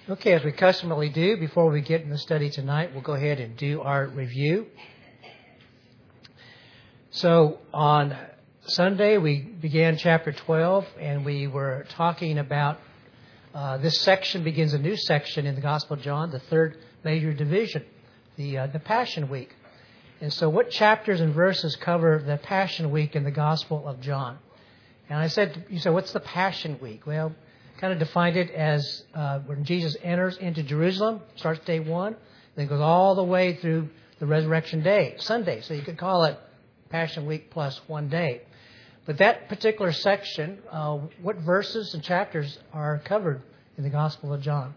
Okay, as we customarily do, before we get in the study tonight, we'll go ahead and do our review. So on Sunday, we began chapter 12, and we were talking about this section begins a new section in the Gospel of John, the third major division, the Passion Week. And so what chapters and verses cover the Passion Week in the Gospel of John? And you said, what's the Passion Week? Well, kind of defined it as when Jesus enters into Jerusalem, starts day one, then goes all the way through the Resurrection Day, Sunday. So you could call it Passion Week plus one day. But that particular section, what verses and chapters are covered in the Gospel of John?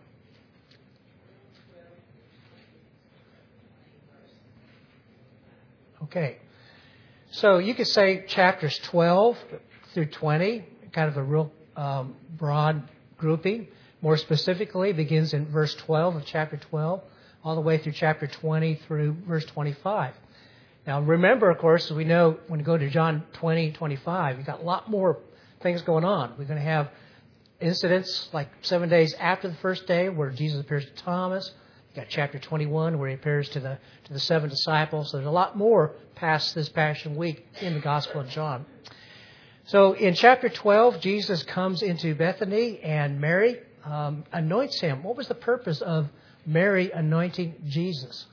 Okay. So you could say chapters 12 through 20, kind of a real broad grouping. More specifically, begins in verse 12 of chapter 12, all the way through chapter 20 through verse 25. Now, remember, of course, we know when you go to John 20, 25, you've got a lot more things going on. We're going to have incidents like 7 days after the first day where Jesus appears to Thomas. You've got chapter 21 where he appears to the 7 disciples. So there's a lot more past this Passion Week in the Gospel of John. So in chapter 12, Jesus comes into Bethany and Mary anoints him. What was the purpose of Mary anointing Jesus?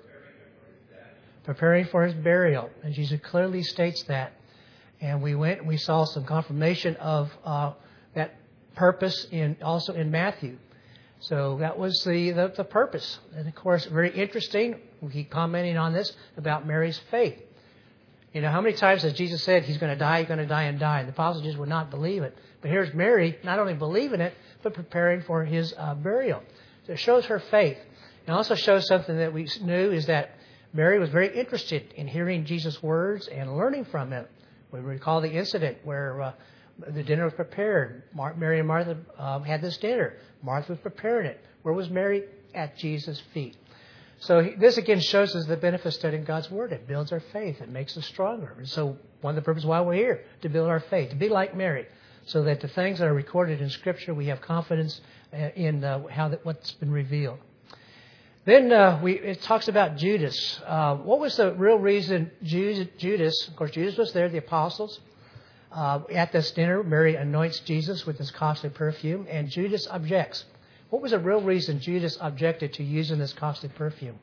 Preparing for his burial. And Jesus clearly states that. And we went and we saw some confirmation of that purpose also in Matthew. So that was the purpose. And of course, very interesting. We keep commenting on this about Mary's faith. You know, how many times has Jesus said he's going to die, and die? And the apostles just would not believe it. But here's Mary not only believing it, but preparing for his burial. So it shows her faith. It also shows something that we knew is that Mary was very interested in hearing Jesus' words and learning from him. We recall the incident where the dinner was prepared. Mary and Martha had this dinner. Martha was preparing it. Where was Mary? At Jesus' feet. So this again shows us the benefit of studying God's Word. It builds our faith. It makes us stronger. And so one of the purposes why we're here, to build our faith, to be like Mary, so that the things that are recorded in Scripture, we have confidence in what's been revealed. Then it talks about Judas. What was the real reason Judas, of course, Judas was there, the apostles. At this dinner, Mary anoints Jesus with this costly perfume, and Judas objects. What was the real reason Judas objected to using this costly perfume?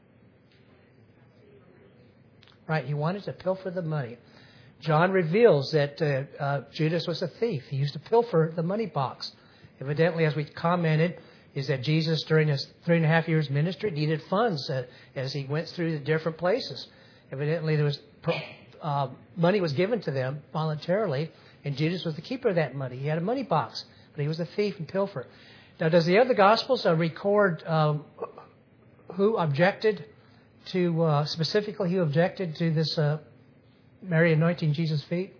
Right, he wanted to pilfer the money. John reveals that Judas was a thief. He used to pilfer the money box. Evidently, as we commented, is that Jesus, during his 3.5 years ministry, needed funds as he went through the different places. Evidently, there was money was given to them voluntarily, and Judas was the keeper of that money. He had a money box, but he was a thief and pilfer. Now, does the other Gospels record who objected to, specifically who objected to this Mary anointing Jesus' feet?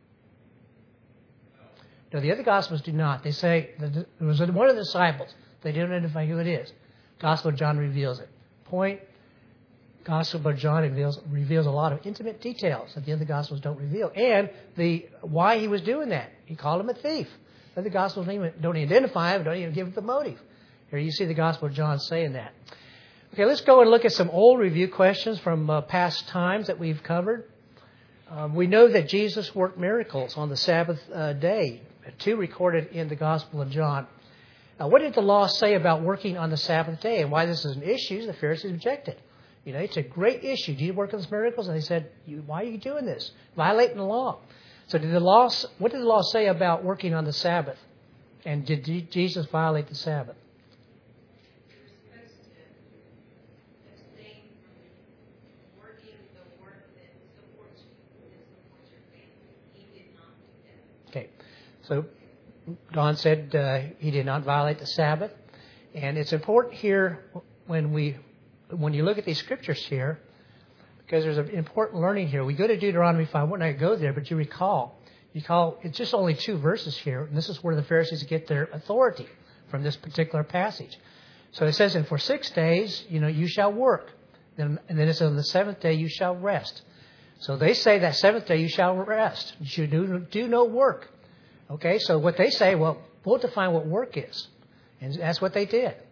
No, the other Gospels do not. They say that it was one of the disciples. They didn't identify who it is. Gospel of John reveals it. Gospel of John reveals a lot of intimate details that the other Gospels don't reveal. And why he was doing that. He called him a thief. The other Gospels don't identify him, don't even give it the motive. Here you see the Gospel of John saying that. Okay, let's go and look at some old review questions from past times that we've covered. We know that Jesus worked miracles on the Sabbath day. 2 recorded in the Gospel of John. What did the law say about working on the Sabbath day? And why this is an issue, the Pharisees objected. You know, it's a great issue. Do you work on these miracles? And they said, why are you doing this? Violating the law. So what did the law say about working on the Sabbath? And did Jesus violate the Sabbath? You're supposed to abstain from working the work that supports your family. He did not do that. Okay. So Don said he did not violate the Sabbath. And it's important here when you look at these scriptures here, because there's an important learning here. We go to Deuteronomy 5. We're not going to go there, but you recall, it's just only 2 verses here, and this is where the Pharisees get their authority from this particular passage. So it says, and for 6 days, you shall work. And then it says, on the 7th day, you shall rest. So they say that 7th day, you shall rest. You should do no work. Okay, so what they say, well, we'll define what work is. And that's what they did.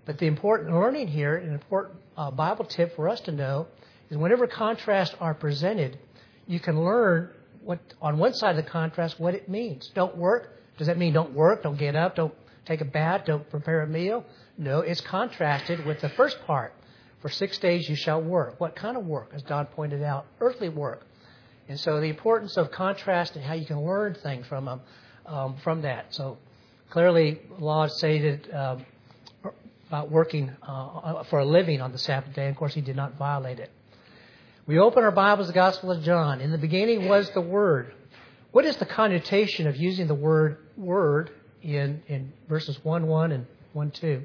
But the important learning here, an important Bible tip for us to know, is whenever contrasts are presented, you can learn what on one side of the contrast what it means. Don't work. Does that mean don't work? Don't get up? Don't take a bath? Don't prepare a meal? No, it's contrasted with the first part. For 6 days you shall work. What kind of work? As Don pointed out, earthly work. And so the importance of contrast and how you can learn things from that. So clearly, the law stated about working for a living on the Sabbath day. And of course, he did not violate it. We open our Bibles, the Gospel of John. In the beginning was the Word. What is the connotation of using the word "word" in verses 1:1 and 1:2?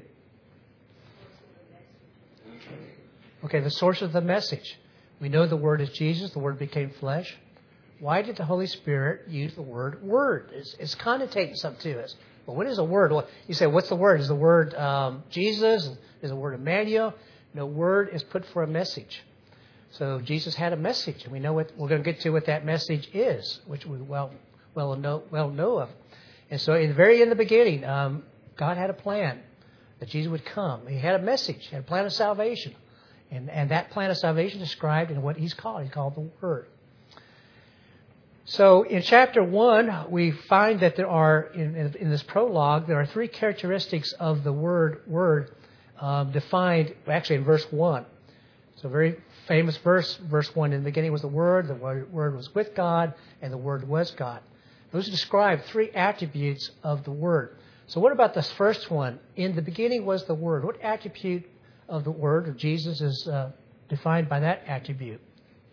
Okay, the source of the message. We know the Word is Jesus. The Word became flesh. Why did the Holy Spirit use the word "word"? It's connotating something to us. Well, what is a word? Well, you say, what's the word? Is the word Jesus? Is the word Emmanuel? No, word is put for a message. So Jesus had a message, and we know what we're going to get to what that message is, which we well know of. And so, in the beginning, God had a plan that Jesus would come. He had a message, he had a plan of salvation. And that plan of salvation is described in what he's called. He's called the Word. So in chapter 1, we find that there are, in this prologue, there are 3 characteristics of the word defined, actually in verse 1. It's a very famous verse 1. In the beginning was the Word was with God, and the Word was God. Those describe 3 attributes of the Word. So what about this first one? In the beginning was the Word. What attribute of the Word of Jesus is defined by that attribute?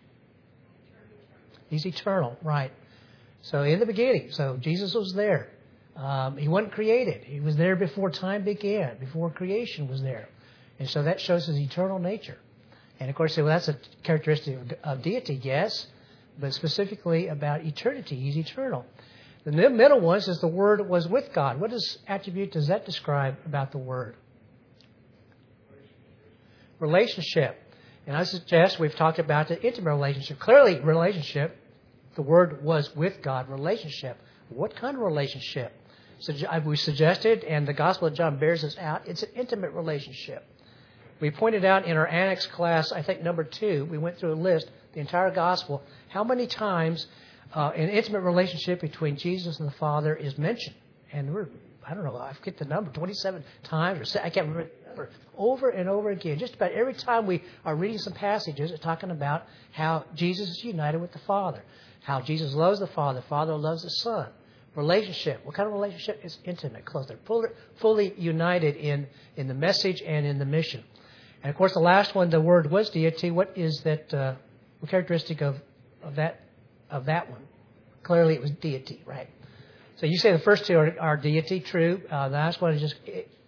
He's eternal, right. So in the beginning, so Jesus was there. He wasn't created. He was there before time began, before creation was there. And so that shows his eternal nature. And of course, well, that's a characteristic of deity, yes, but specifically about eternity. He's eternal. The middle one says the Word was with God. What attribute does that describe about the Word? Relationship. And I suggest we've talked about the intimate relationship. Clearly, relationship, the Word was with God. Relationship. What kind of relationship? So we suggested, and the Gospel of John bears this out, it's an intimate relationship. We pointed out in our annex class, I think number 2, we went through a list, the entire Gospel, how many times an intimate relationship between Jesus and the Father is mentioned. And I don't know, I forget the number, 27 times, or I can't remember. Over and over again. Just about every time we are reading some passages, it's talking about how Jesus is united with the Father, how Jesus loves the Father loves the Son. Relationship. What kind of relationship? It's intimate, close. They're fully united in the message and in the mission. And of course, the last one, the Word was deity. What is that? What characteristic of that one? Clearly, it was deity, right? So you say the first 2 are deity, true. The last one is just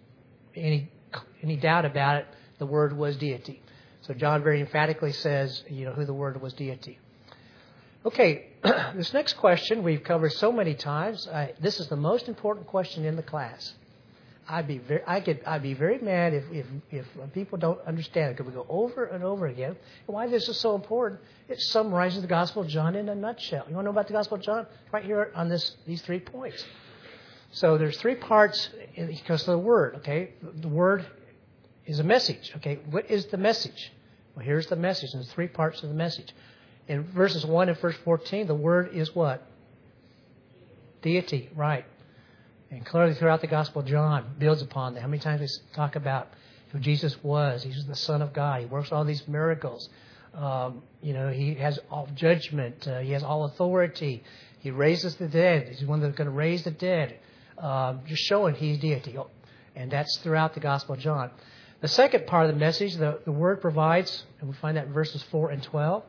any doubt about it, the Word was deity. So John very emphatically says, who the Word was deity. Okay, this next question we've covered so many times. This is the most important question in the class. I'd be very mad if people don't understand it, because we go over and over again. And why this is so important? It summarizes the Gospel of John in a nutshell. You want to know about the Gospel of John? Right here on these 3 points. So there's 3 parts because of the Word. Okay, the Word is a message. Okay, what is the message? Well, here's the message. There's 3 parts of the message. In verses 1 and verse 14, the Word is what? Deity, right. And clearly throughout the Gospel of John builds upon that. How many times we talk about who Jesus was? He's the Son of God. He works all these miracles. He has all judgment. He has all authority. He raises the dead. He's the one that's going to raise the dead. Just showing he's deity. And that's throughout the Gospel of John. The second part of the message, the Word provides, and we find that in verses 4 and 12,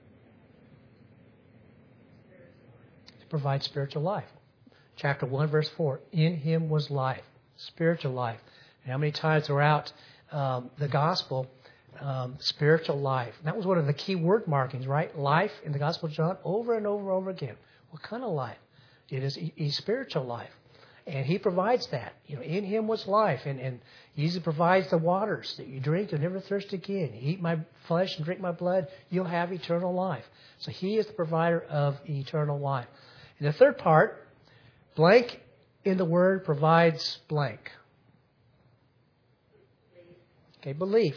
it provides spiritual life. Chapter 1, verse 4, in Him was life, spiritual life. And how many times throughout the Gospel, spiritual life. And that was one of the key word markings, right? Life in the Gospel of John over and over and over again. What kind of life? It is a spiritual life. And He provides that. In Him was life. And He provides the waters that you drink. You'll never thirst again. You eat my flesh and drink my blood, you'll have eternal life. So He is the provider of eternal life. And the third part, blank in the Word provides blank. Okay, belief.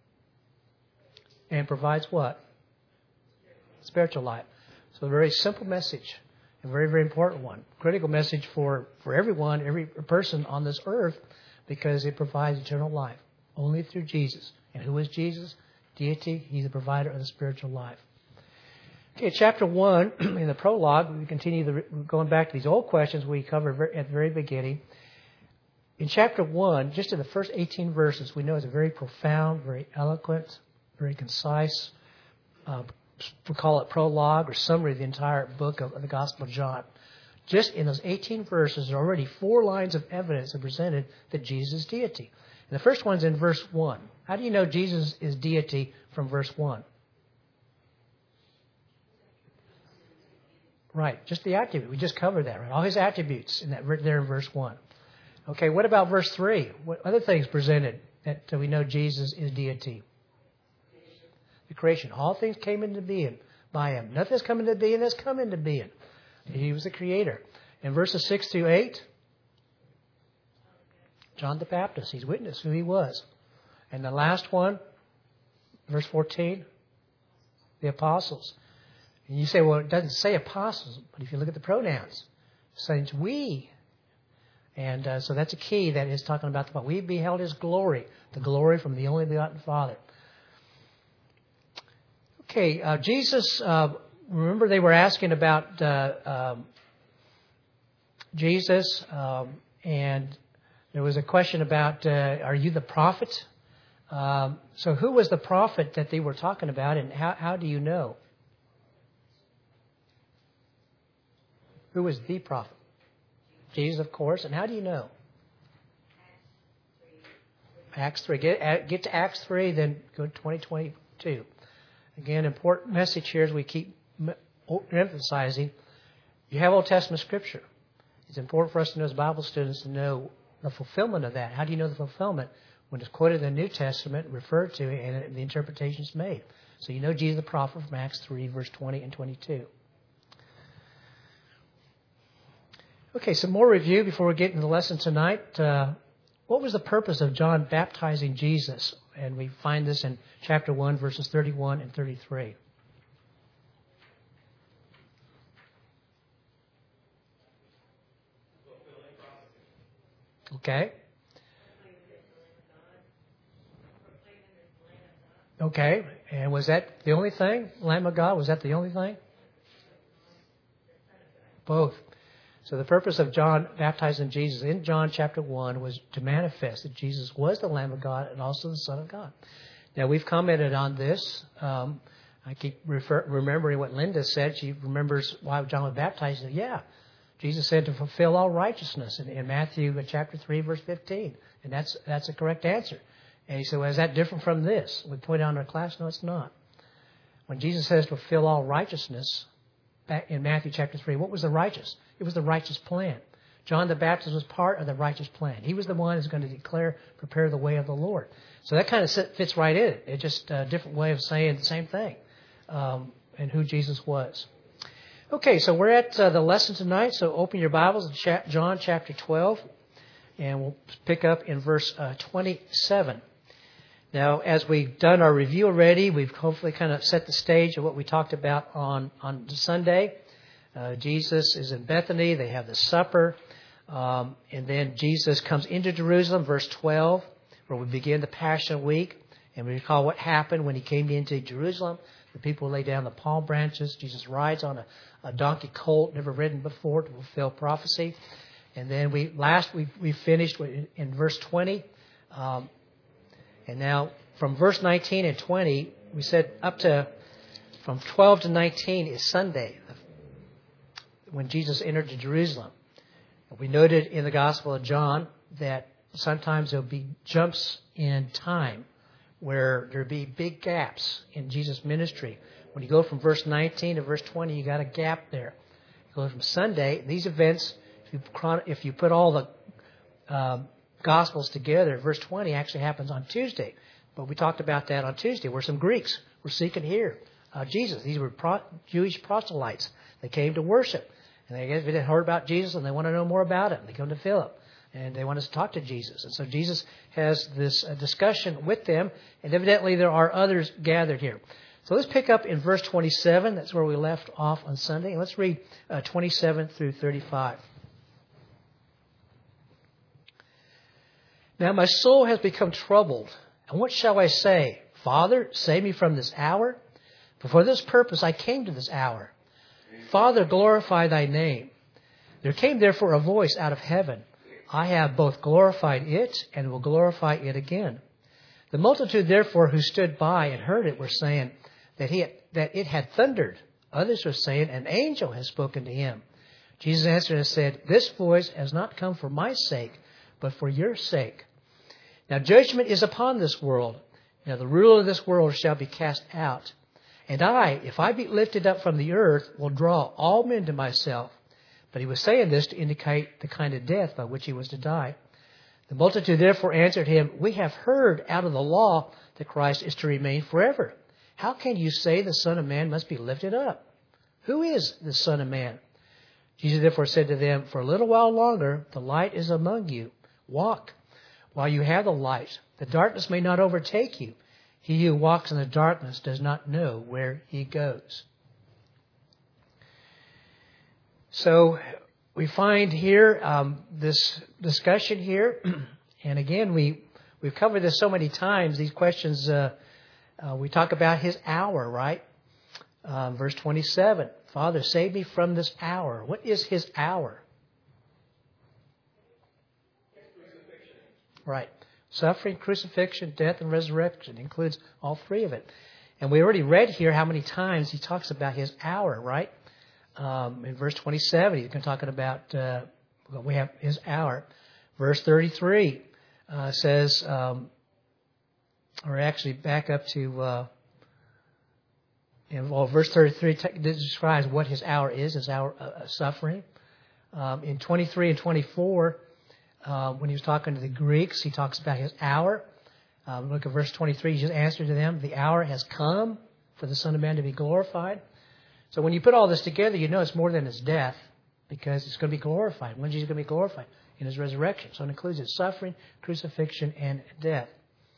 And provides what? Spiritual life. So a very simple message, a very, very important one. Critical message for everyone, every person on this earth, because it provides eternal life only through Jesus. And who is Jesus? Deity. He's the provider of the spiritual life. Okay, chapter 1, in the prologue, we continue going back to these old questions we covered at the very beginning. In chapter 1, just in the first 18 verses, we know it's a very profound, very eloquent, very concise, we call it prologue or summary of the entire book of the Gospel of John. Just in those 18 verses, there are already 4 lines of evidence that presented that Jesus is deity. And the first one's in verse 1. How do you know Jesus is deity from verse 1? Right, just the attribute. We just covered that, right? All his attributes in that there in verse 1. Okay, what about verse 3? What other things presented that we know Jesus is deity? The creation. All things came into being by him. Nothing's come into being that's come into being. He was the creator. In verses 6 through 8, John the Baptist, he's witnessed who he was. And the last one, verse 14, the apostles. And you say, well, it doesn't say apostles, but if you look at the pronouns, it says we. And so that's a key that is talking about the we beheld his glory, the glory from the only begotten Father. Okay, Jesus, remember they were asking about Jesus, and there was a question about, are you the prophet? So who was the prophet that they were talking about, and how do you know? Who was the prophet? Jesus, of course. And how do you know? Acts 3. Get to Acts 3, then go to 2022. Again, important message here as we keep emphasizing. You have Old Testament Scripture. It's important for us to know as Bible students to know the fulfillment of that. How do you know the fulfillment? When it's quoted in the New Testament, referred to, and the interpretation is made. So you know Jesus the prophet from Acts 3, verse 20 and 22. Okay, some more review before we get into the lesson tonight. What was the purpose of John baptizing Jesus? And we find this in chapter 1, verses 31 and 33. Okay. Okay, and was that the only thing? Lamb of God, was that the only thing? Both. So the purpose of John baptizing Jesus in John chapter 1 was to manifest that Jesus was the Lamb of God and also the Son of God. Now, we've commented on this. I keep remembering what Linda said. She remembers why John was baptized. Yeah, Jesus said to fulfill all righteousness in Matthew chapter 3, verse 15. And that's a correct answer. And he said, well, is that different from this? We point out in our class, no, it's not. When Jesus says to fulfill all righteousness, back in Matthew chapter 3, what was the righteous? It was the righteous plan. John the Baptist was part of the righteous plan. He was the one who's going to prepare the way of the Lord. So that kind of fits right in. It's just a different way of saying the same thing and who Jesus was. Okay, so we're at the lesson tonight. So open your Bibles to John chapter 12, and we'll pick up in verse 27. Now, as we've done our review already, we've hopefully kind of set the stage of what we talked about on Sunday. Jesus is in Bethany. They have the supper. And then Jesus comes into Jerusalem, verse 12, where we begin the Passion Week. And we recall what happened when he came into Jerusalem. The people lay down the palm branches. Jesus rides on a donkey colt, never ridden before, to fulfill prophecy. And then we finished in verse 20. And now from verse 19 and 20, we said from 12 to 19 is Sunday, when Jesus entered to Jerusalem. We noted in the Gospel of John that sometimes there'll be jumps in time where there'll be big gaps in Jesus' ministry. When you go from verse 19 to verse 20, you got a gap there. You go from Sunday, these events, if you put all the Gospels together, verse 20 actually happens on Tuesday. But we talked about that on Tuesday, where some Greeks were seeking here Jesus. These were Jewish proselytes. They came to worship. And they had heard about Jesus, and they want to know more about him. They come to Philip. And they want us to talk to Jesus. And so Jesus has this discussion with them. And evidently there are others gathered here. So let's pick up in verse 27. That's where we left off on Sunday. And let's read 27 through 35. Now my soul has become troubled. And what shall I say? Father, save me from this hour. But for this purpose I came to this hour. Father, glorify thy name. There came therefore a voice out of heaven. I have both glorified it and will glorify it again. The multitude therefore who stood by and heard it were saying that it had thundered. Others were saying an angel has spoken to him. Jesus answered and said, this voice has not come for my sake, but for your sake. Now judgment is upon this world. Now the ruler of this world shall be cast out. And I, if I be lifted up from the earth, will draw all men to myself. But he was saying this to indicate the kind of death by which he was to die. The multitude therefore answered him, we have heard out of the law that Christ is to remain forever. How can you say the Son of Man must be lifted up? Who is the Son of Man? Jesus therefore said to them, for a little while longer the light is among you. Walk while you have the light. The darkness may not overtake you. He who walks in the darkness does not know where he goes. So we find here this discussion here. And again, we've covered this so many times. These questions, we talk about his hour, right? Verse 27, Father, save me from this hour. What is his hour? Right. Suffering, crucifixion, death, and resurrection includes all three of it. And we already read here how many times he talks about his hour, right? In verse 27, he's talking about we have his hour. Verse 33 says, or actually back up to, verse 33 describes what his hour is, his hour of suffering. In 23 and 24, when he was talking to the Greeks, he talks about his hour. Look at verse 23. He just answered to them, the hour has come for the Son of Man to be glorified. So when you put all this together, you know it's more than his death, because it's going to be glorified. When Jesus is going to be glorified? In his resurrection. So it includes his suffering, crucifixion, and death.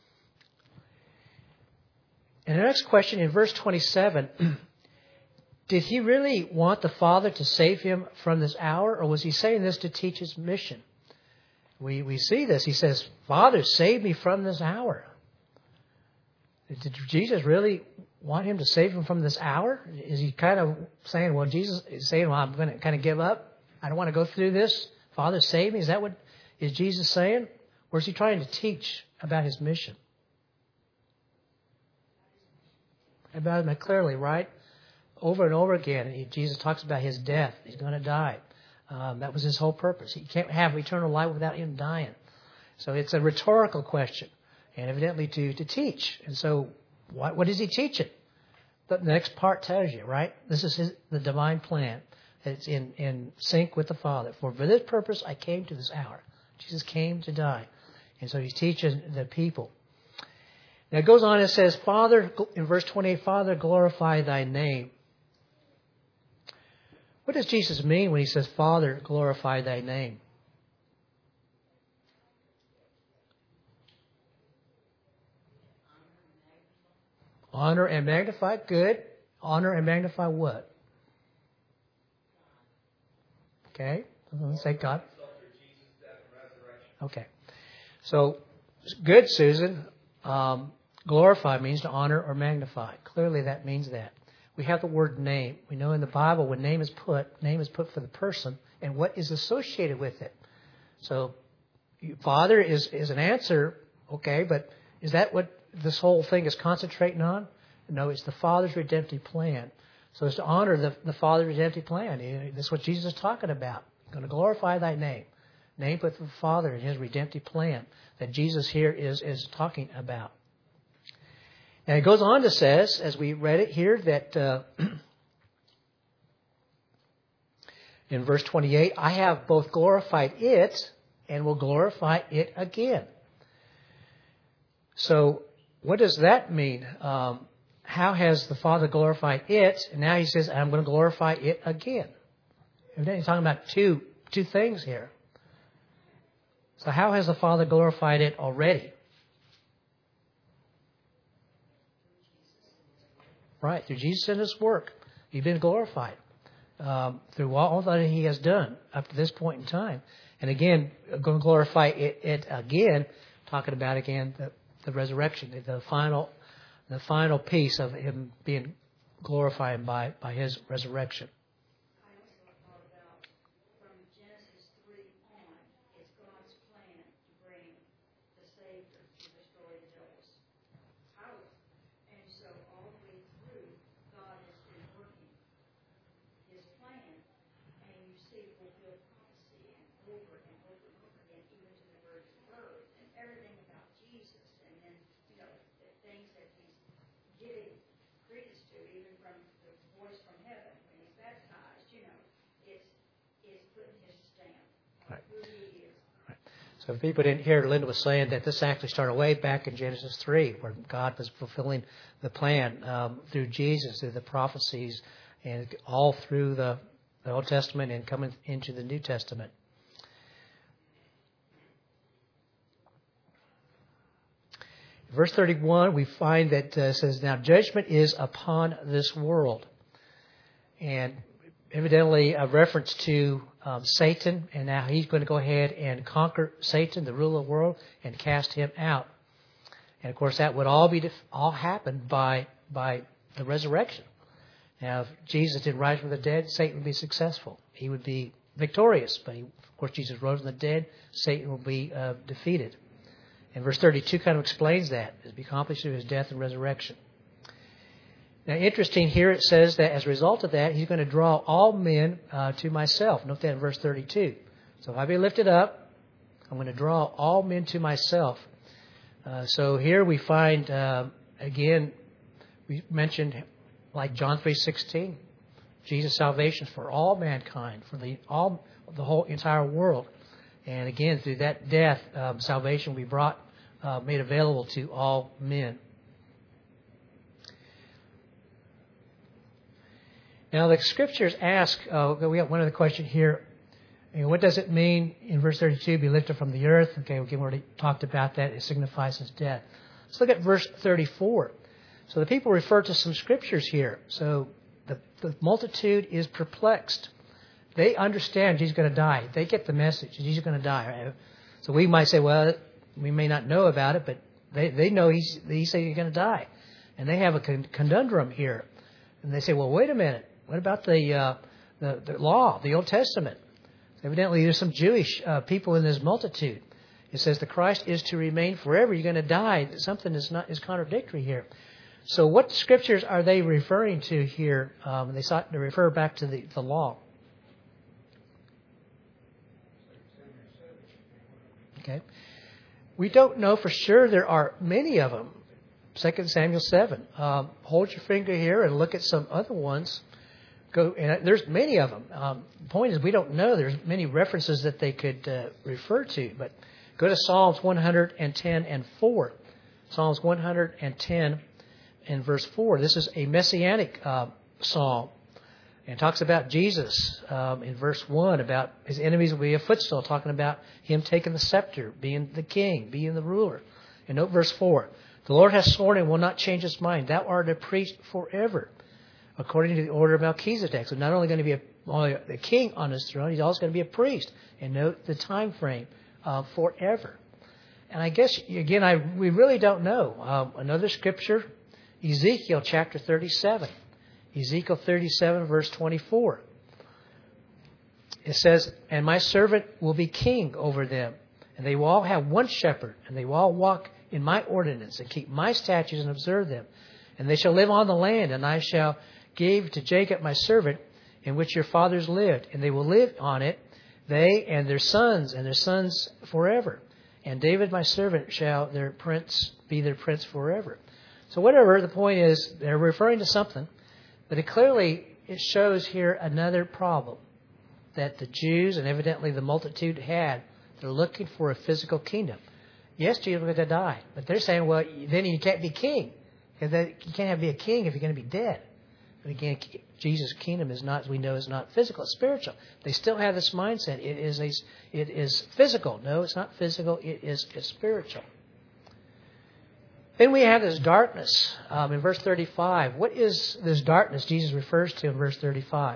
And the next question in verse 27, did he really want the Father to save him from this hour, or was he saying this to teach his mission? We see this. He says, Father, save me from this hour. Did Jesus really want him to save him from this hour? Is he kind of saying, well, Jesus is saying, well, I'm going to kind of give up. I don't want to go through this. Father, save me. Is that what is Jesus saying? Or is he trying to teach about his mission? About him clearly, right? Over and over again, Jesus talks about his death. He's going to die. That was his whole purpose. He can't have eternal life without him dying. So it's a rhetorical question, and evidently to teach. And so what is he teaching? The next part tells you, right? This is the divine plan. It's in sync with the Father. For this purpose I came to this hour. Jesus came to die. And so he's teaching the people. Now it goes on and says, Father, in verse 28, Father, glorify thy name. What does Jesus mean when he says, Father, glorify thy name? Honor and magnify. Good. Honor and magnify what? Okay. Let's say God. Okay. So, good, Susan. Glorify means to honor or magnify. Clearly that means that. We have the word name. We know in the Bible when name is put for the person and what is associated with it. So, Father is an answer, okay, but is that what this whole thing is concentrating on? No, it's the Father's redemptive plan. So it's to honor the Father's redemptive plan. That's what Jesus is talking about. You're going to glorify thy name. Name put the Father in his redemptive plan that Jesus here is talking about. And it goes on to says, as we read it here, that in verse 28, I have both glorified it and will glorify it again. So what does that mean? How has the Father glorified it? And now he says, I'm going to glorify it again. He's talking about two things here. So how has the Father glorified it already? Right, through Jesus and His work, He's been glorified through all that He has done up to this point in time. And again, going to glorify it again, talking about again the resurrection, the final piece of Him being glorified by His resurrection. I also thought about from Genesis 3 on, it's God's plan to bring the Savior to destroy the devil's power. And so all the way through, God has been working His plan, and you see fulfilled prophecy and over and over and over again, even to the virgin birth and everything about Jesus. And then, the things that He's giving credence to, even from the voice from heaven when He's baptized, it's putting His stamp on Right. who He is. So if people didn't hear, Linda was saying that this actually started way back in Genesis 3, where God was fulfilling the plan through Jesus, through the prophecies, and all through the Old Testament and coming into the New Testament. Verse 31, we find that says, "Now judgment is upon this world." And evidently a reference to Satan, and now he's going to go ahead and conquer Satan, the ruler of the world, and cast him out. And of course, that would all happen by the resurrection. Now, if Jesus didn't rise from the dead, Satan would be successful. He would be victorious. But of course, Jesus rose from the dead, Satan will be defeated. And verse 32 kind of explains that. It will be accomplished through His death and resurrection. Now, interesting here, it says that as a result of that, He's going to draw all men to Myself. Note that in verse 32. So if I be lifted up, I'm going to draw all men to Myself. So here we find, again, we mentioned like John 3:16, Jesus' salvation for all mankind, for the whole entire world. And again, through that death, salvation will be made available to all men. Now, the Scriptures ask, we have one other question here. What does it mean in verse 32, be lifted from the earth? Okay, we already talked about that. It signifies His death. Let's look at verse 34. So the people refer to some Scriptures here. So the multitude is perplexed. They understand Jesus is going to die. They get the message. Jesus is going to die. Right? So we might say, well, we may not know about it, but they know He said He's going to die. And they have a conundrum here. And they say, well, wait a minute. What about the law, the Old Testament? Evidently, there's some Jewish people in this multitude. It says the Christ is to remain forever. You're going to die. Something is contradictory here. So what Scriptures are they referring to here? They sought to refer back to the law. Okay. We don't know for sure. There are many of them. 2 Samuel 7. Hold your finger here and look at some other ones. And there's many of them. The point is we don't know. There's many references that they could refer to. But go to Psalms 110 and 4. Psalms 110 and verse 4. This is a messianic psalm. And talks about Jesus in verse 1, about His enemies will be a footstool, talking about Him taking the scepter, being the king, being the ruler. And note verse 4. The Lord has sworn and will not change His mind. Thou art a priest forever, according to the order of Melchizedek. So not only going to be a king on His throne, He's also going to be a priest. And note the time frame, forever. And I guess, again, we really don't know. Another Scripture, Ezekiel chapter 37. Ezekiel 37, verse 24. It says, "And my servant will be king over them, and they will all have one shepherd, and they will all walk in my ordinance, and keep my statutes and observe them. And they shall live on the land, and I shall give to Jacob my servant, in which your fathers lived, and they will live on it, they and their sons forever. And David my servant shall be their prince forever." So whatever, the point is, they're referring to something. But it shows here another problem that the Jews and evidently the multitude had. They're looking for a physical kingdom. Yes, Jesus was going to die, but they're saying, well, then you can't be king. You can't be a king if you're going to be dead. But again, Jesus' kingdom is not, as we know, is not physical, it's spiritual. They still have this mindset. It is physical. No, it's not physical. It's spiritual. Then we have this darkness in verse 35. What is this darkness Jesus refers to in verse 35?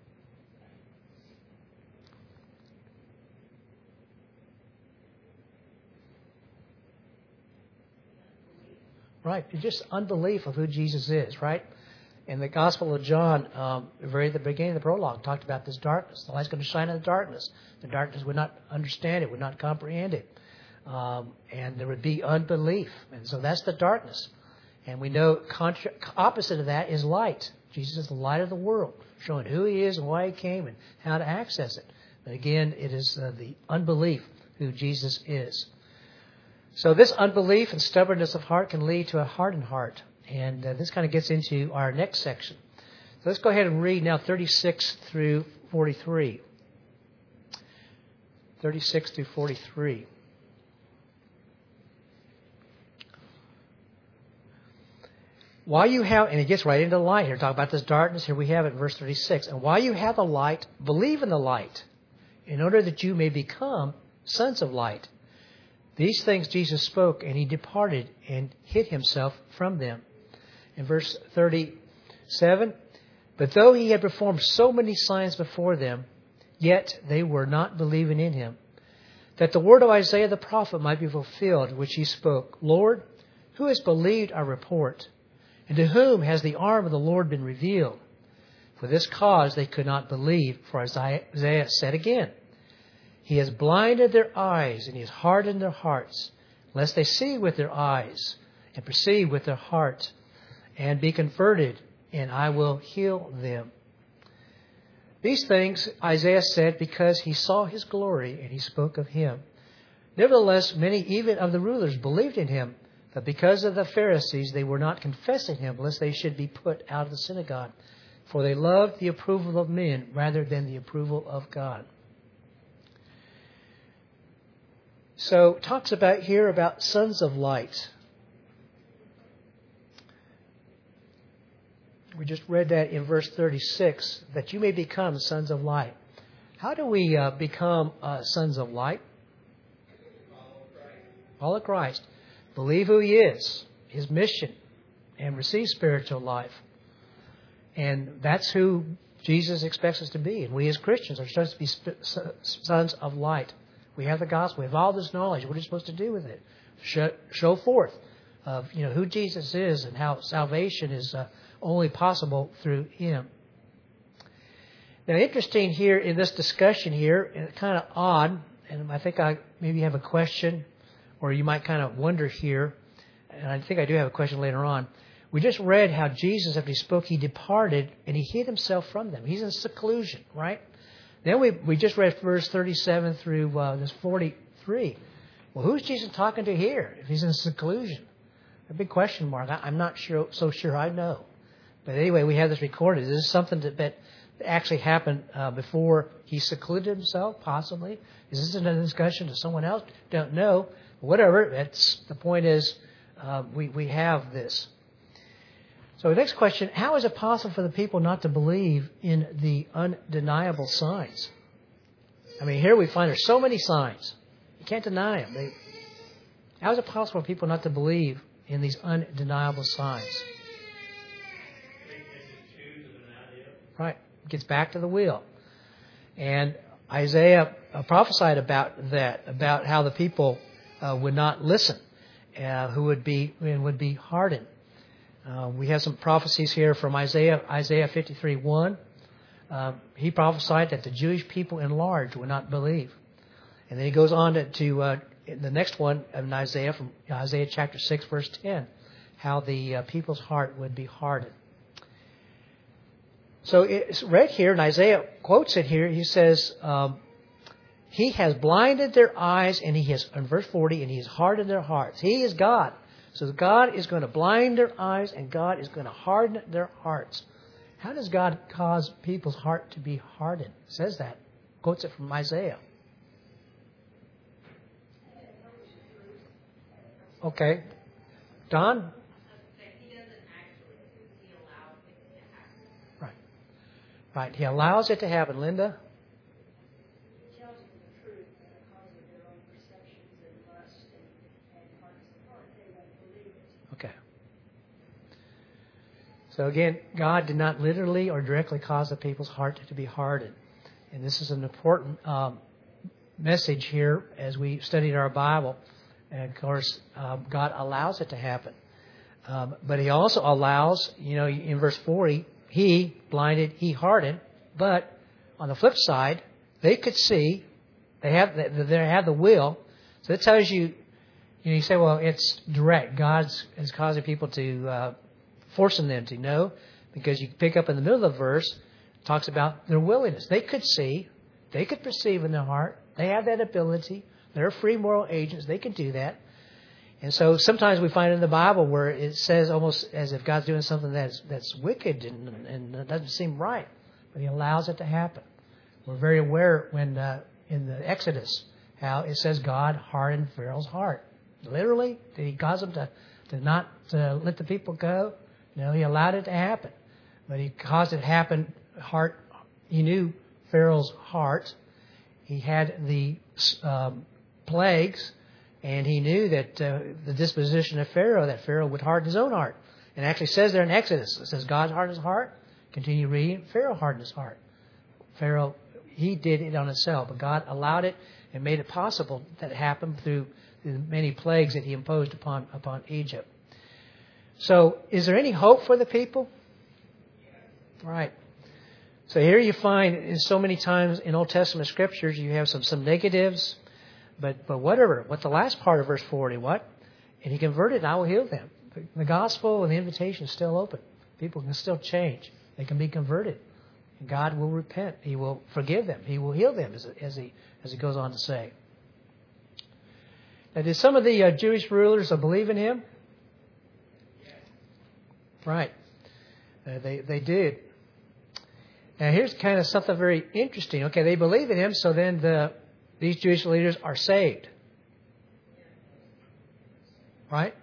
Right, just unbelief of who Jesus is, right? In the Gospel of John, very at the beginning of the prologue, talked about this darkness. The light's going to shine in the darkness. The darkness would not understand it, would not comprehend it. And there would be unbelief. And so that's the darkness. And we know opposite of that is light. Jesus is the light of the world, showing who He is and why He came and how to access it. But again, it is the unbelief who Jesus is. So this unbelief and stubbornness of heart can lead to a hardened heart. And this kind of gets into our next section. So let's go ahead and read now 36 through 43. 36 through 43. While you have, and it gets right into the light here, talk about this darkness. Here we have it in verse 36. And while you have the light, believe in the light, in order that you may become sons of light. These things Jesus spoke, and He departed and hid Himself from them. In verse 37, but though He had performed so many signs before them, yet they were not believing in Him, that the word of Isaiah the prophet might be fulfilled, which he spoke, Lord, who has believed our report? And to whom has the arm of the Lord been revealed? For this cause they could not believe, for Isaiah said again, He has blinded their eyes, and He has hardened their hearts, lest they see with their eyes, and perceive with their heart, and be converted, and I will heal them. These things Isaiah said because he saw His glory, and he spoke of Him. Nevertheless, many even of the rulers believed in Him, but because of the Pharisees they were not confessing Him, lest they should be put out of the synagogue. For they loved the approval of men rather than the approval of God. So, talks about here about sons of light. We just read that in verse 36, that you may become sons of light. How do we become sons of light? Follow Christ. Believe who He is, His mission, and receive spiritual life. And that's who Jesus expects us to be. And we as Christians are supposed to be sons of light. We have the gospel. We have all this knowledge. What are you supposed to do with it? Show forth of who Jesus is and how salvation is only possible through Him. Now, interesting here in this discussion here, and kind of odd, and I think I maybe have a question, or you might kind of wonder here, and I think I do have a question later on. We just read how Jesus, after He spoke, He departed and He hid Himself from them. He's in seclusion, right? Then we just read verse 37 through this 43. Well, who's Jesus talking to here if He's in seclusion? A big question mark. I'm not so sure I know. But anyway, we have this recorded. Is this something that actually happened before He secluded Himself, possibly? Is this in a discussion to someone else? Don't know. Whatever. The point is we have this. So the next question, how is it possible for the people not to believe in the undeniable signs? I mean, here we find there's so many signs. You can't deny them. How is it possible for people not to believe in these undeniable signs? Right. It gets back to the wheel. And Isaiah prophesied about that, about how the people would not listen, who would be hardened. We have some prophecies here from Isaiah 53:1. He prophesied that the Jewish people in large would not believe. And then he goes on to the next one in Isaiah, from Isaiah chapter 6, verse 10, how the people's heart would be hardened. So it's read here, and Isaiah quotes it here. He says, He has blinded their eyes, and He has, in verse 40, and He has hardened their hearts. He is God. So God is going to blind their eyes, and God is going to harden their hearts. How does God cause people's heart to be hardened? It says that. Quotes it from Isaiah. Okay. Don? He doesn't actually. He allows it to happen. Right. He allows it to happen. Linda? He tells them the truth because of their own perceptions and lust and hardness of heart. They won't believe it. Okay. So again, God did not literally or directly cause the people's heart to be hardened. And this is an important message here as we studied our Bible. And of course, God allows it to happen. But He also allows, in verse 40, He blinded, He hardened. But on the flip side, they could see, they have the will. So it tells you, you say, well, it's direct. God is causing people to, forcing them to know, because you pick up in the middle of the verse, it talks about their willingness. They could see, they could perceive in their heart. They have that ability. They're free moral agents. They can do that. And so sometimes we find in the Bible where it says almost as if God's doing something that's wicked and it doesn't seem right, but He allows it to happen. We're very aware when in the Exodus how it says God hardened Pharaoh's heart. Literally, did He cause them to not let the people go? No, He allowed it to happen, but He caused it to happen. He knew Pharaoh's heart. He had the plagues, and He knew that the disposition of Pharaoh, that Pharaoh would harden his own heart. And it actually says there in Exodus, it says God hardened his heart. Continue reading. Pharaoh hardened his heart. Pharaoh, he did it on himself, but God allowed it and made it possible that it happened through the many plagues that He imposed upon Egypt. So, is there any hope for the people? Right. So here you find, so many times in Old Testament scriptures, you have some negatives, but whatever. What the last part of verse 40, what? And He converted, and I will heal them. The gospel and the invitation is still open. People can still change. They can be converted. And God will repent. He will forgive them. He will heal them, as he goes on to say. Now, did some of the Jewish rulers believe in Him? Right. They did. Now, here's kind of something very interesting. Okay, they believe in Him, so then these Jewish leaders are saved. Right?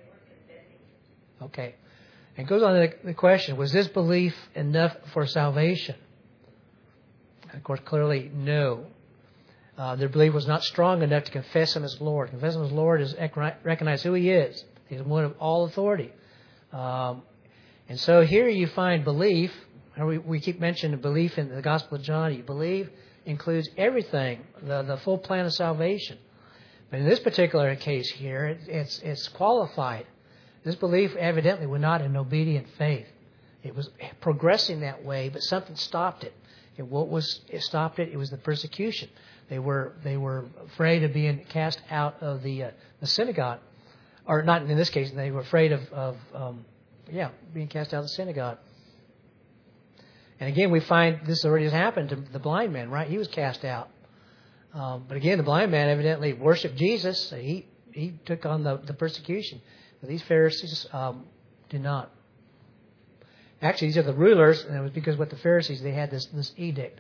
Okay. And it goes on to the question, was this belief enough for salvation? And of course, clearly, no. Their belief was not strong enough to confess Him as Lord. Confess Him as Lord is recognize who He is. He's one of all authority. And so here you find belief. We keep mentioning belief in the Gospel of John. You believe includes everything, the full plan of salvation. But in this particular case here, it's qualified. This belief evidently was not an obedient faith. It was progressing that way, but something stopped it. And what stopped it? It was the persecution. They were afraid of being cast out of the synagogue, or not in this case. They were afraid of being cast out of the synagogue. And again, we find this already has happened to the blind man, right? He was cast out. But again, the blind man evidently worshipped Jesus. So he took on the persecution. But these Pharisees did not. Actually, these are the rulers, and it was because with the Pharisees, they had this edict.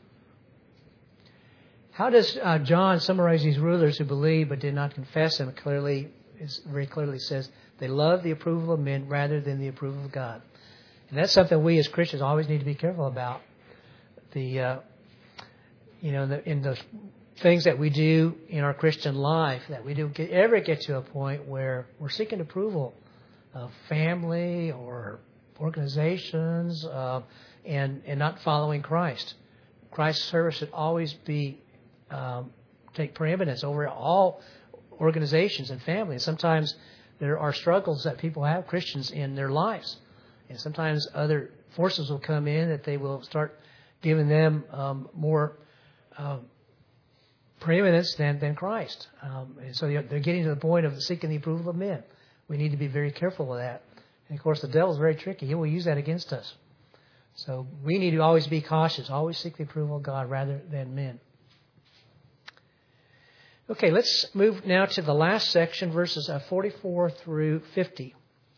How does John summarize these rulers who believed but did not confess Him? Very clearly says they love the approval of men rather than the approval of God. And that's something we as Christians always need to be careful about. In the things that we do in our Christian life, that we do ever get to a point where we're seeking approval of family or organizations and not following Christ. Christ's service should always be take preeminence over all organizations and families. Sometimes there are struggles that people have, Christians, in their lives. And sometimes other forces will come in that they will start giving them more preeminence than Christ. And so they're getting to the point of seeking the approval of men. We need to be very careful of that. And of course, the devil's very tricky. He will use that against us. So we need to always be cautious, always seek the approval of God rather than men. Okay, let's move now to the last section, verses 44 through 50.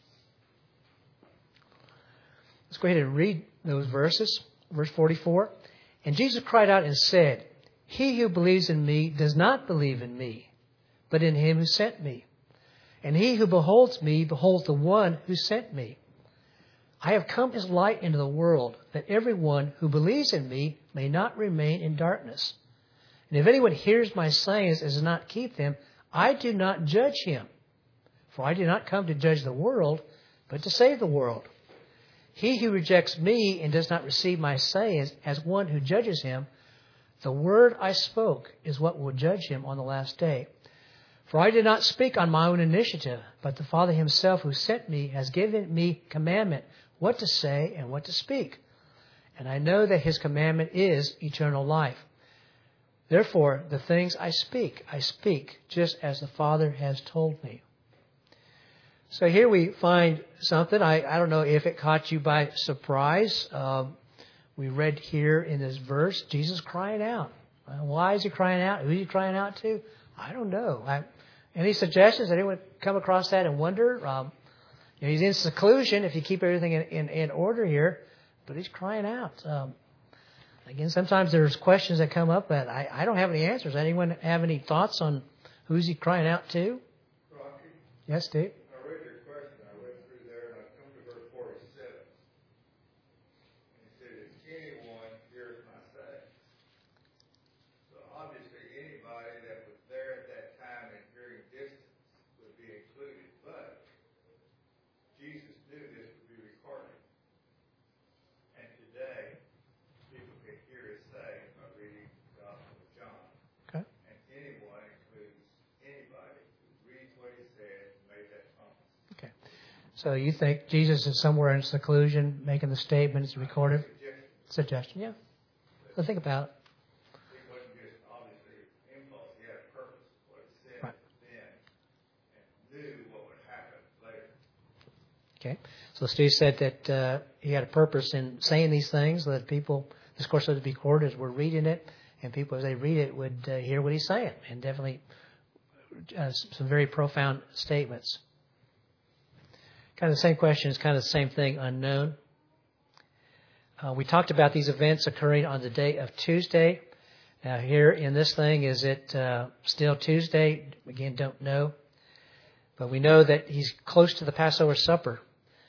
Let's go ahead and read those verses. Verse 44. And Jesus cried out and said, He who believes in me does not believe in me, but in Him who sent me. And he who beholds me beholds the one who sent me. I have come as light into the world, that everyone who believes in me may not remain in darkness. And if anyone hears my sayings and does not keep them, I do not judge him. For I did not come to judge the world, but to save the world. He who rejects me and does not receive my sayings as one who judges him, the word I spoke is what will judge him on the last day. For I did not speak on my own initiative, but the Father himself who sent me has given me commandment what to say and what to speak. And I know that his commandment is eternal life. Therefore, the things I speak just as the Father has told me. So here we find something. I don't know if it caught you by surprise. We read here in this verse, Jesus crying out. Why is he crying out? Who is he crying out to? I don't know. Any suggestions? Anyone come across that and wonder? He's in seclusion if you keep everything in order here, but he's crying out. Again, sometimes there's questions that come up that I don't have any answers. Anyone have any thoughts on who's he crying out to? Rocky? Yes, Steve? I read your question. I went through there and I come to verse 47. And it said, if anyone hears my saying. So obviously anybody that was there at that time in hearing distance would be included. But Jesus knew this would be recorded. And today, people can hear his saying by reading the Gospel of John. Okay. And anyone includes anybody who reads what he said and made that promise. Okay. So you think Jesus is somewhere in seclusion making the statement, it's recorded? Suggestion, yeah. So think about it. It wasn't just obviously impulse. He had a purpose for what he said Right. then and knew what would happen later. Okay. So Steve said that he had a purpose in saying these things, that people, this course would be recorded as we're reading it, and people as they read it would hear what he's saying, and definitely some very profound statements. Kind of the same question, it's kind of the same thing, unknown. We talked about these events occurring on the day of Tuesday. Now here in this thing, is it still Tuesday? Again, don't know. But we know that he's close to the Passover supper.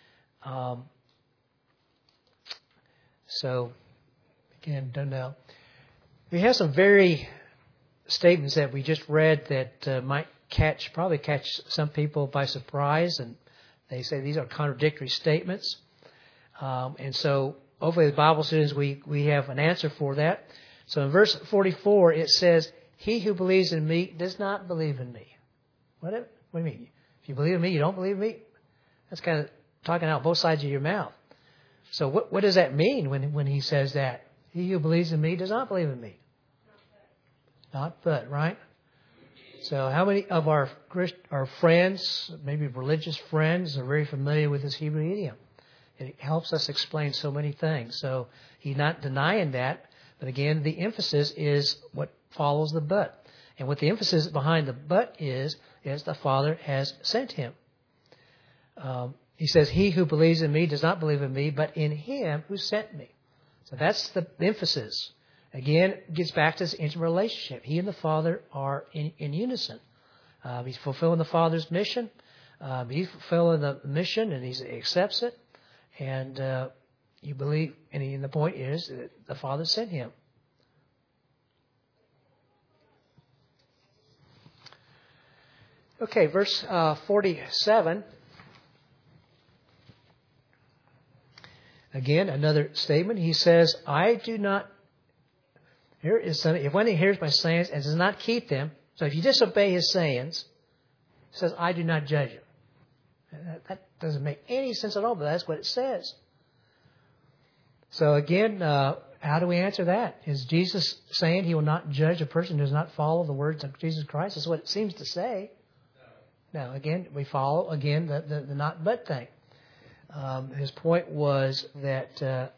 So, again, don't know. We have some very statements that we just read that might probably catch some people by surprise, and they say these are contradictory statements. And so, hopefully, the Bible students, we have an answer for that. So, in verse 44, it says, "He who believes in me does not believe in me." What do you mean? If you believe in me, you don't believe in me? That's kind of talking out both sides of your mouth. So what does that mean when he says that? He who believes in me does not believe in me. Not but, right? So how many of our friends, maybe religious friends, are very familiar with this Hebrew idiom? It helps us explain so many things. So he's not denying that. But again, the emphasis is what follows the but. And what the emphasis behind the but is the Father has sent him. He says, he who believes in me does not believe in me, but in him who sent me. So that's the emphasis. Again, it gets back to this intimate relationship. He and the Father are in unison. He's fulfilling the Father's mission. He's fulfilling the mission, and he accepts it. And you believe, and the point is that the Father sent him. Okay, verse 47. Again, another statement. He says, I do not, here is something, if one hears my sayings and does not keep them, so if you disobey his sayings, it says, I do not judge him. That doesn't make any sense at all, but that's what it says. So again, how do we answer that? Is Jesus saying he will not judge a person who does not follow the words of Jesus Christ? That's what it seems to say. No, again, we follow, again, the not but thing. His point was that,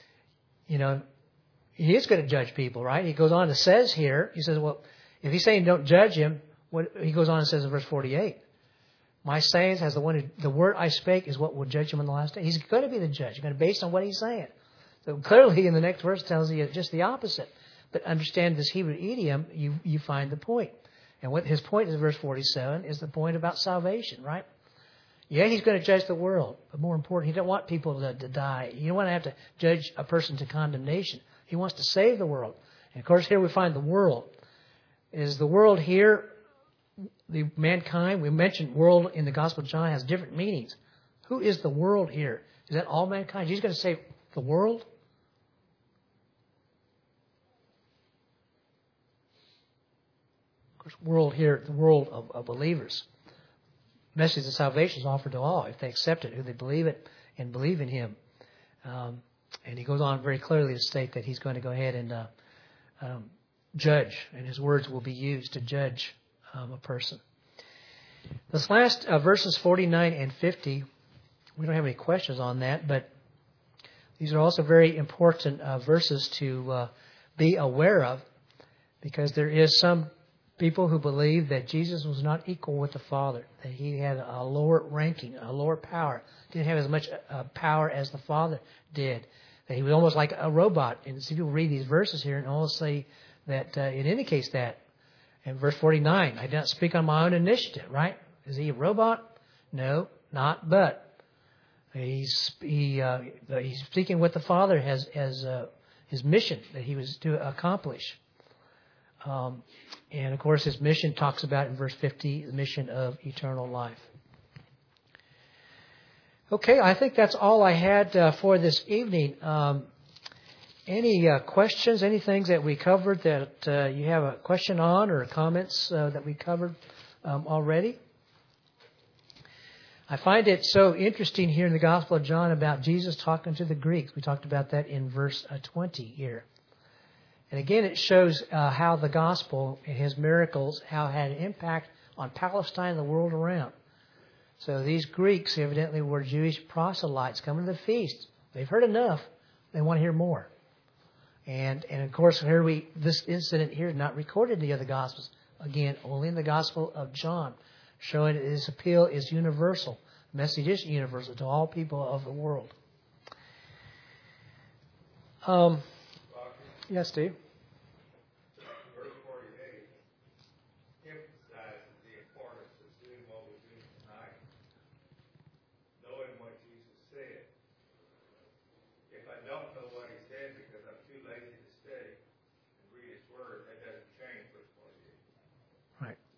he is going to judge people, right? He goes on and says here, he says, well, if he's saying don't judge him, he goes on and says in verse 48, my sayings has the word I spake is what will judge him on the last day. He's going to be the judge. You're going to based on what he's saying. So clearly in the next verse tells you just the opposite. But understand this Hebrew idiom, you find the point. And what his point is in verse 47 is the point about salvation, right? Yeah, He's going to judge the world, but more important, He doesn't want people to die. You don't want to have to judge a person to condemnation. He wants to save the world. And of course, here we find the world. Is the world here, the mankind? We mentioned world in the Gospel of John has different meanings. Who is the world here? Is that all mankind? He's going to save the world? Of course, world here, the world of believers. Message of salvation is offered to all if they accept it, who they believe it and believe in Him. And He goes on very clearly to state that He's going to go ahead and judge, and His words will be used to judge a person. This last verses 49 and 50, we don't have any questions on that, but these are also very important verses to be aware of, because there is some people who believe that Jesus was not equal with the Father, that He had a lower ranking, a lower power, didn't have as much power as the Father did, that He was almost like a robot. And some people read these verses here and all say that it indicates that. In verse 49, I did not speak on my own initiative, right? Is He a robot? No, not but. He's speaking what the Father has His mission that He was to accomplish. And of course, His mission talks about in verse 50, the mission of eternal life. Okay, I think that's all I had for this evening. Any questions, any things that we covered that you have a question on, or comments that we covered already? I find it so interesting here in the Gospel of John about Jesus talking to the Greeks. We talked about that in verse 20 here. And again, it shows how the gospel and His miracles, how it had an impact on Palestine and the world around. So these Greeks evidently were Jewish proselytes coming to the feast. They've heard enough. They want to hear more. And of course, this incident here is not recorded in the other Gospels. Again, only in the Gospel of John, showing that His appeal is universal. The message is universal to all people of the world. Yes, Steve? Verse 48 emphasizes the importance of doing what we do tonight, knowing what Jesus said. If I don't know what He said because I'm too lazy to study and read His Word, that doesn't change verse 48. Right.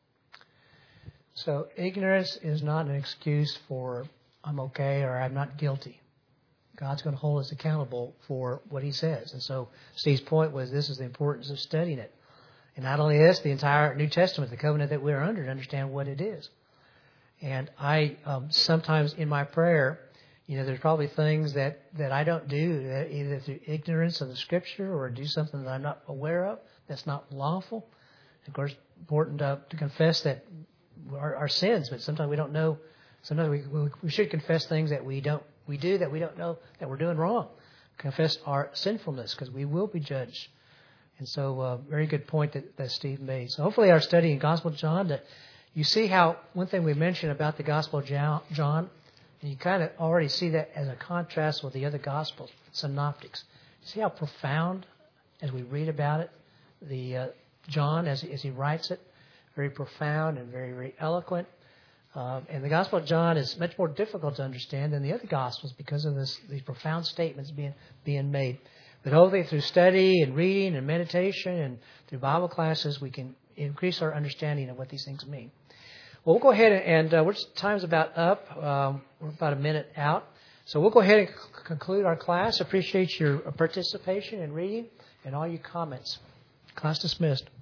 So ignorance is not an excuse for I'm okay or I'm not guilty. God's going to hold us accountable for what He says. And so Steve's point was this is the importance of studying it. And not only this, the entire New Testament, the covenant that we're under, to understand what it is. And I sometimes in my prayer, there's probably things that I don't do, that either through ignorance of the Scripture or do something that I'm not aware of, that's not lawful. Of course, important to confess that our sins, but sometimes we don't know. Sometimes we should confess things that we do that we don't know that we're doing wrong. Confess our sinfulness, because we will be judged. And so, very good point that Steve made. So hopefully our study in Gospel of John, that you see how one thing we mentioned about the Gospel of John, and you kind of already see that as a contrast with the other Gospels, synoptics. See how profound, as we read about it, the John, as he writes it, very profound and very, very eloquent. And the Gospel of John is much more difficult to understand than the other Gospels because of these profound statements being made. But hopefully through study and reading and meditation and through Bible classes, we can increase our understanding of what these things mean. Well, we'll go ahead and time's about up. We're about a minute out. So we'll go ahead and conclude our class. Appreciate your participation in reading and all your comments. Class dismissed.